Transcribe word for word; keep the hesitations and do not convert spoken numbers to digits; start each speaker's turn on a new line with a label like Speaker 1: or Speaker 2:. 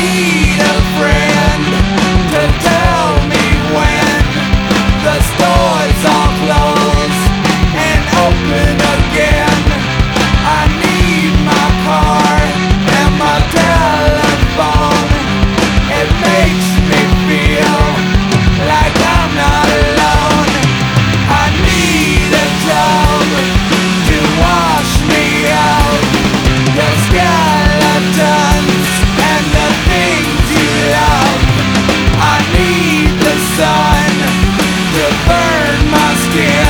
Speaker 1: need a friend to tell me when the stores all close and open again. I need my car and my telephone. It makes me feel like I'm not alone. I need a tub to wash me out the skeletons and the things you love. I need the sun to burn my skin.